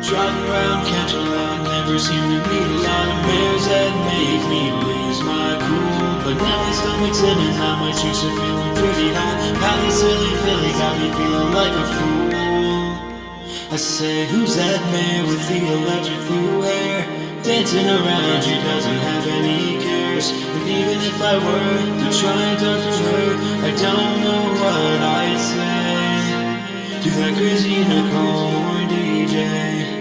Driving around, catch a lot, never seem to meet a lot of mares that make me lose my cool. But now my stomach's in and now my cheeks are feeling pretty hot. Pally silly Philly got me feeling like a fool. I say, who's that mare with the electric blue hair? Dancing around, she doesn't have any cares. And even if I were to try and talk to her, I don't know what I'd say to that crazy Nicole DJ.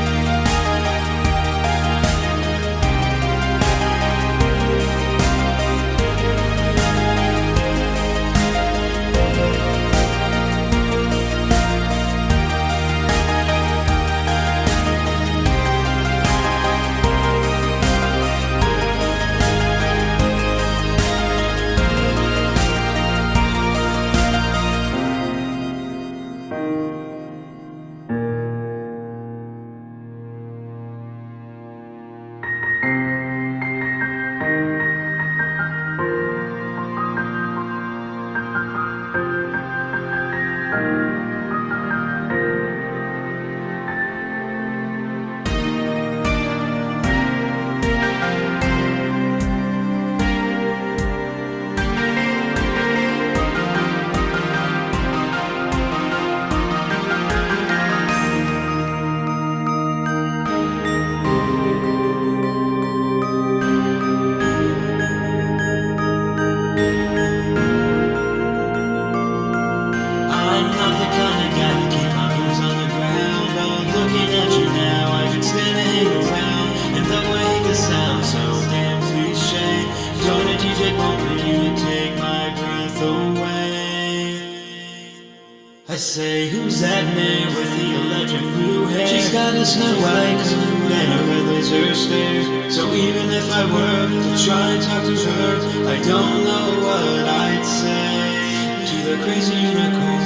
I'm not the kind of guy to keep my boots on the ground, but looking at you now, I could stand to hang around. And the way this sounds so damn cliche, don't a DJ pump for you to take my breath away. I say, who's that man with the electric blue hair? She's got a snow white coat and a red laser stare. So even if I were to try and talk to her, I don't know what I'd say to the crazy unicorn.